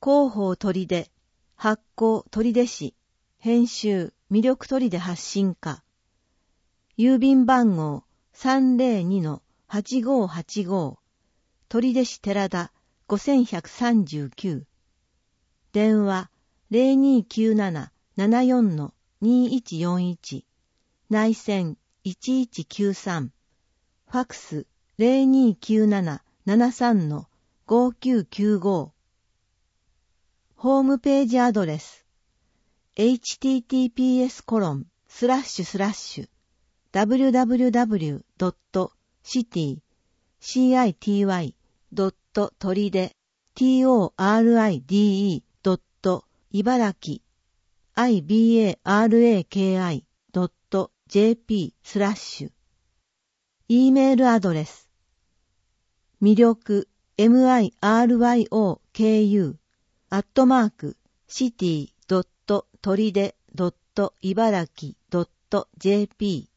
広報取手、発行取手市、編集魅力取手発信課。郵便番号 302-8585 取手市寺田5139。電話 0297-74-2141 内線1193。ファクス 0297-73-5995。ホームページアドレス https://www.city-ibaraki.jp/ E メールアドレス魅力 MIRYOKU@city.toride.ibaraki.jp